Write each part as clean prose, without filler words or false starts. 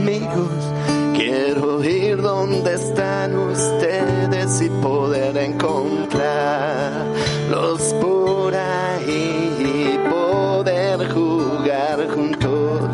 amigos. Quiero ir donde están ustedes y poder encontrarlos por ahí y poder jugar juntos.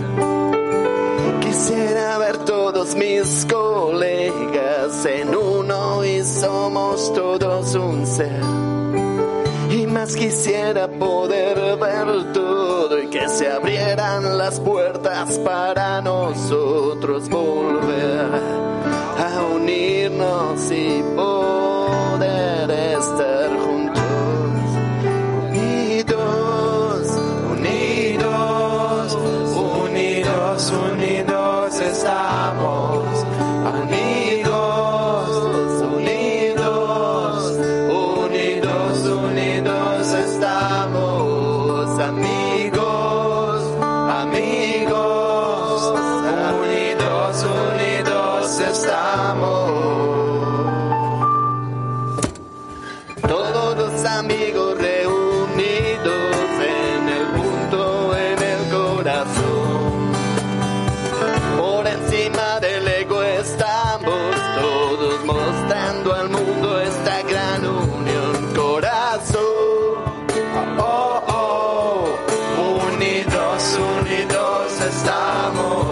Quisiera ver todos mis colegas en uno y somos todos un ser. Y más quisiera poder ver todo y que se abrieran las puertas para nosotros volver a unirnos y poder estar juntos. Unidos, unidos, unidos, unidos estamos. Amigos reunidos en el punto, en el corazón. Por encima del ego estamos todos mostrando al mundo esta gran unión. Corazón, oh, oh, unidos, unidos estamos.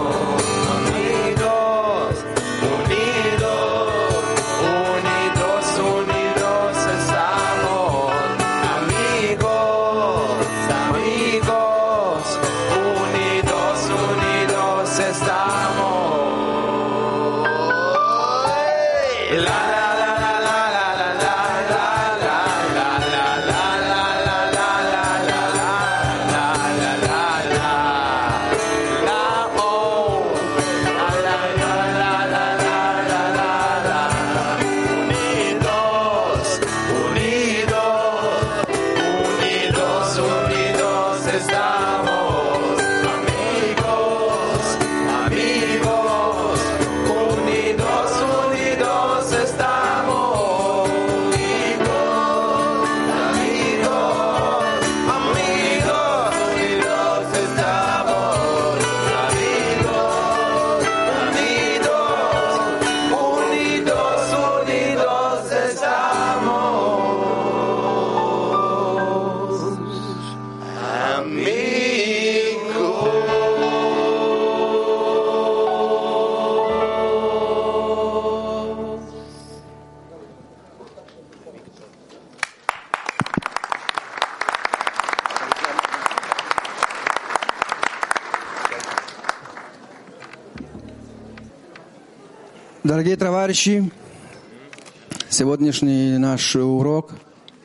Дорогие товарищи, сегодняшний наш урок,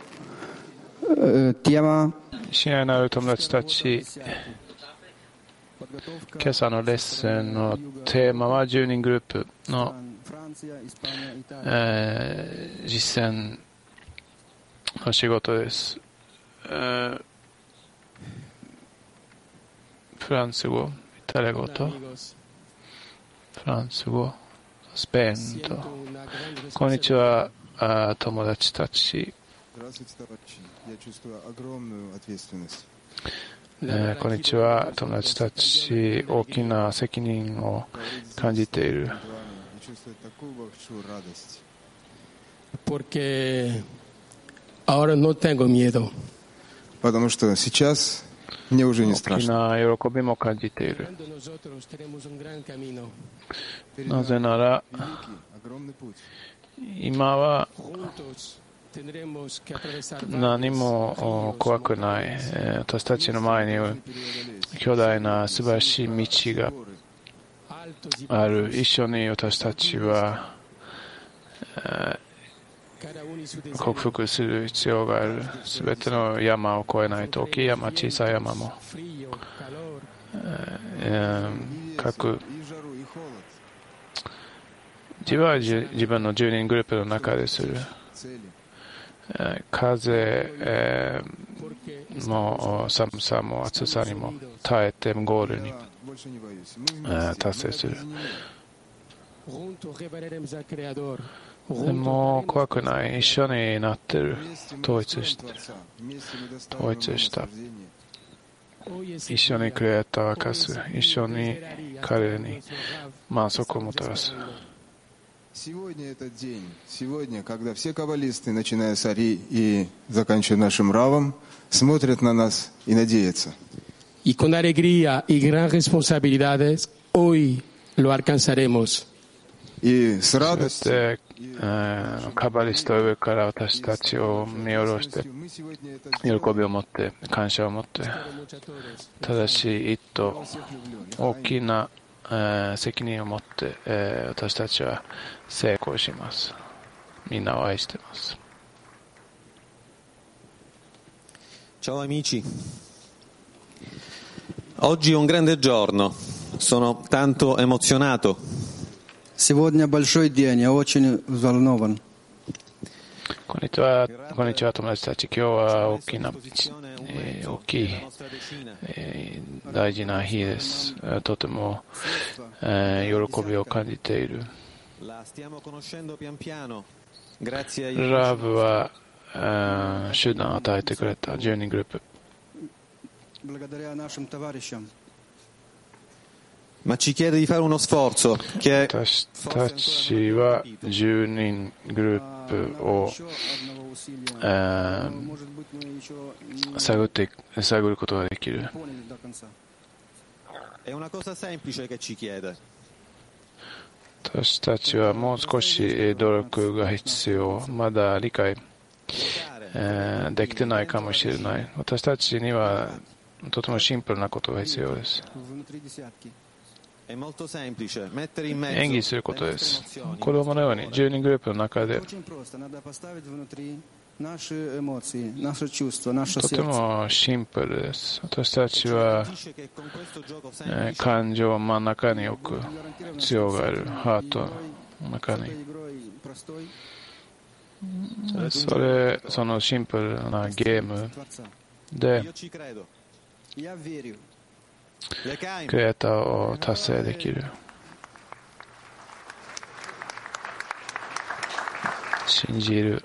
тема 親愛なる友達たち、今朝のレッスンのテーマは10人グループの、実践の仕事です。フランス語、イタリア語とフランス語、スペインと。こんにちは、友達たち。こんにちは、友達たち。大きな責任を感じている。 Porque ahora no tengo miedo. Потому что сейчас мне уже не 大き страшно. な喜びも感じている。なぜなら、今は何も怖くない。私たちの前に巨大な素晴らしい道がある。一緒に私たちは克服する必要がある。すべての山を越えないと、大きい山、小さい山も各自分は自分の10人グループの中でする。風も寒さも暑さにも耐えてゴールに達成する。でも怖くない。一緒になってる。統一した。 一緒にクリエイターを明かす。一緒に彼に満足をもたらす。 Сегодня этот день. Сегодня, когда все каббалисты, начиная с Ари и заканчивая нашим Равом, смотрят на нас y надеются. Y con alegría y gran responsabilidades, hoy lo alcanzaremos. И с そし радостью て、カバリストの上から私たちを見下ろして、 мы сегодня это 喜びを持って、感謝を持って、正しい一途、大きな、責任を持って、私たちは成功します。みんなを愛しています。 Ciao amici, oggi è un grande giorno, sono tanto emozionato. Сегодня большой день, я очень взволнован. こんにちは、友達たち。今日は大きい、大事な日です。とても、喜びを感じている。ラブは、手段を与えてくれた10人グループ。 Благодаря нашим товарищам. Ma ci chiede di fare uno sforzo che 私たちは10人グループを、探ることができる。 è una cosa semplice che ci chiede. 私たちはもう少し努力が必要。まだ理解、できてないかもしれない。私たちにはとてもシンプルなことが必要です。 È molto semplice, mettere in 演 mezzo 技することです。 le emozioni. 子供のように10人グループの中で Очень просто. Надо поставить внутри наши эмоции, наши чувства, наше とて сердце. もシンプルです。私たちは、 Dice che con questo gioco semplice 感情を真ん中に置く Гарантированно 必要がある。ハートの中 с に。 этой игрой простой そのシンプルなゲーム Творца. で io ci credo. Я верю. Lechaim, クリエイターを達成できる。信じる。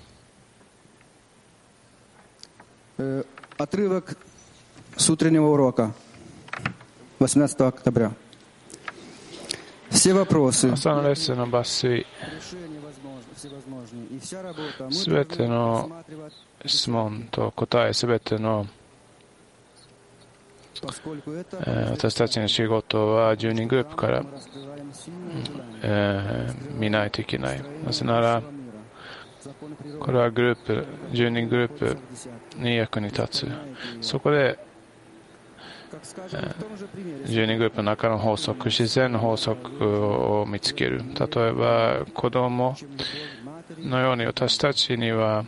Отрывок с утреннего урока 18 октября. Все вопросы, 朝のレッスンの抜粋、 решения всевозможные. И вся работа. Мы すべて должны の рассматривать, 質問と答え、すべての поскольку это 私たちの仕事は10人グループから мы раскрываем сильное желание. 見ないといけない。なぜなら、 Законы природы. これはグループ、10人グループに役に立つ。そこで、 Как скажем, в том же примере. 10人グループの中の法則、自然の法則を見つける。例えば、子供のように私たちには、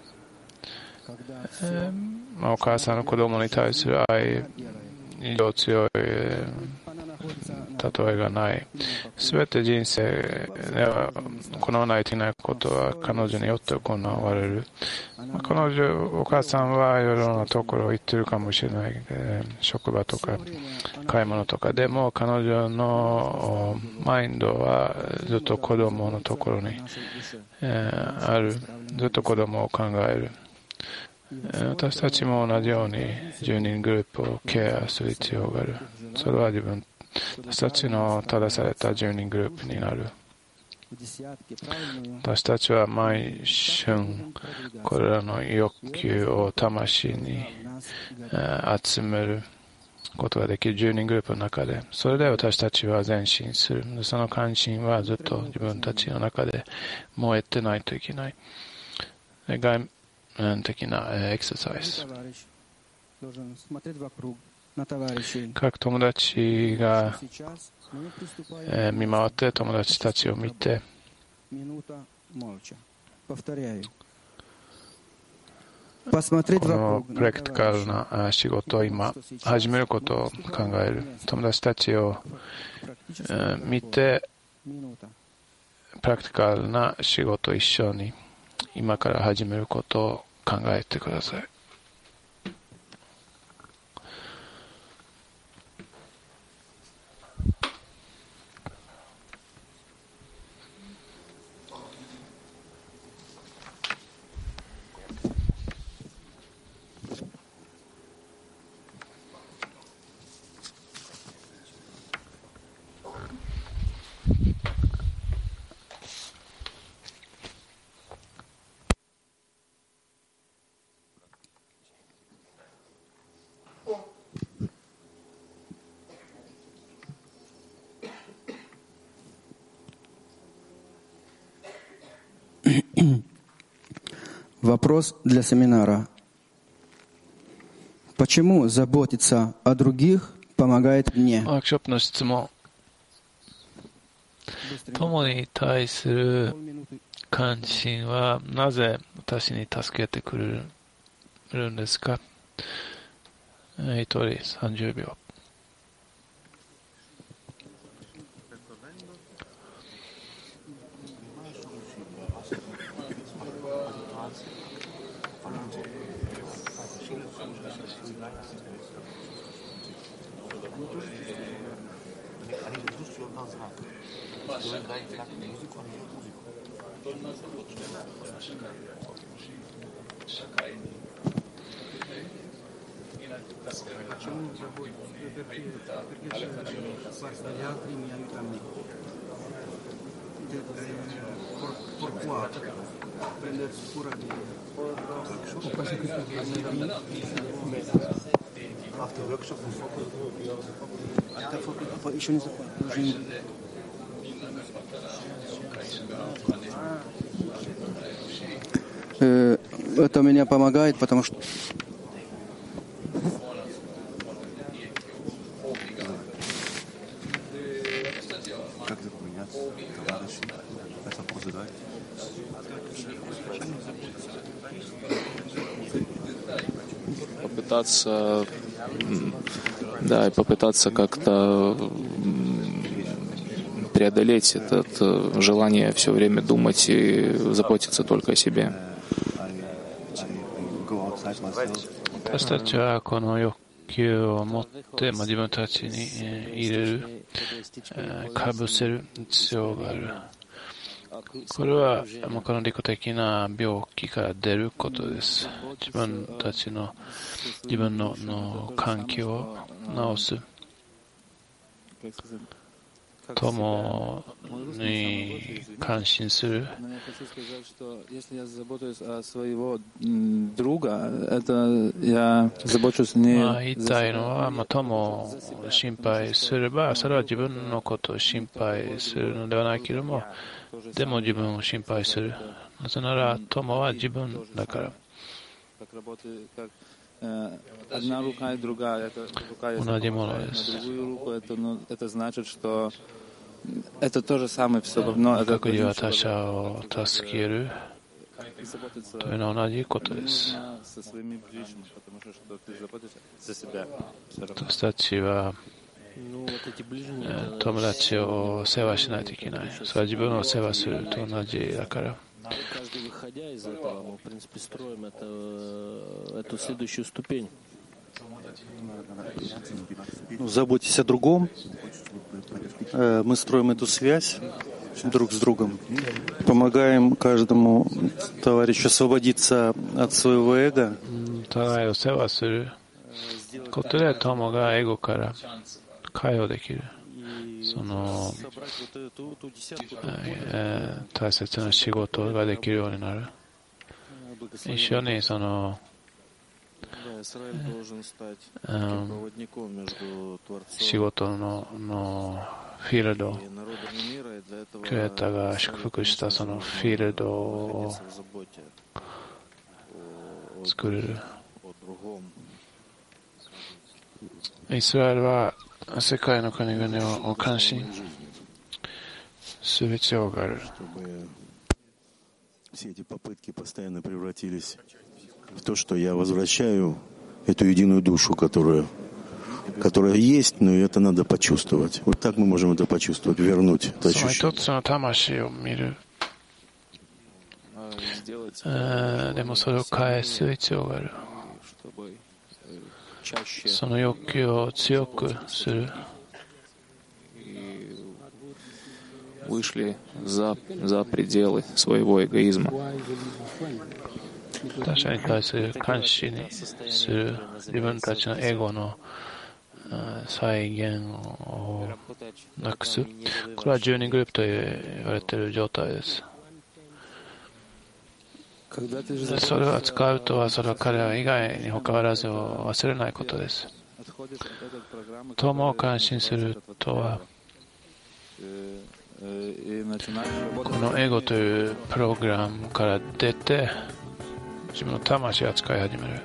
お母さんの子供に対する愛、以上強い例えがない。すべて人生では行わないといけないことは彼女によって行われる。お母さんはいろいろなところを行ってるかもしれない。職場とか買い物とか。でも彼女のマインドはずっと子供のところにある。ずっと子供を考える。私たちも同じように10人グループをケアする必要がある。それは私たちの正された10人グループになる。私たちは毎春これらの欲求を魂に集めることができる10人グループの中で、それで私たちは前進する。その関心はずっと自分たちの中で燃えてないといけない。外面的なエクササイズ。各友達が見回って友達たちを見て、このプラクティカルな仕事を今始めることを考える。友達たちを見て、プラクティカルな仕事を一緒に今から始めることを考えてください。 Вопрос для семинара. Почему заботиться о других помогает мне? ワークショップの質問。友に対する関心はなぜ私に助けてくれるんですか？一人30秒。 Это меня помогает, потому что попытаться, да, и попытаться как-то преодолеть это желание все время думать и заботиться только о себе. 私たちはこの欲求を持って、自分たちに入れる、かぶせる必要がある。これはこの利己的な病気から出ることです。自分の環境を治す。友に関心する。言いたいのは、友を心配すれば、それは自分のことを心配するのではないけれども、でも自分を心配する。なぜなら、友は自分だから。同じものです。各自は他者を助けるというのは同じことです。私たちは友達を世話しないといけない。それは自分を世話すると同じだから。 Заботьтесь о другом. Мы строим эту связь друг с другом. Помогаем каждому товарищу освободиться от своего эго. 互いを世話することで友がエゴから解放できる。その大切な仕事ができるようになる。一緒にその仕事のフィールド、クリエイターが祝福したそのフィールドを作れる。イスラエルは世界の国々を関心する必要がある。 Все эти попытки постоянно превратились в то, что я возвращаю эту единую душу, которая есть, но это надо почувствовать. Вот так мы можем это почувствовать, вернуть это ощущение. でもそれを返す必要がある。その欲求を強くする。 Вышли за пределы своего эгоизма. 他者に対する監視にする自分たちのエゴの再現をなくす。これは12グループと言われている状態です。それを扱うとは、それは彼ら以外に他あらずを忘れないことです。友を関心するとは、このエゴというプログラムから出て、 自分の魂を使い始める。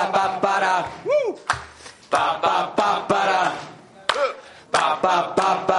Pa pa pa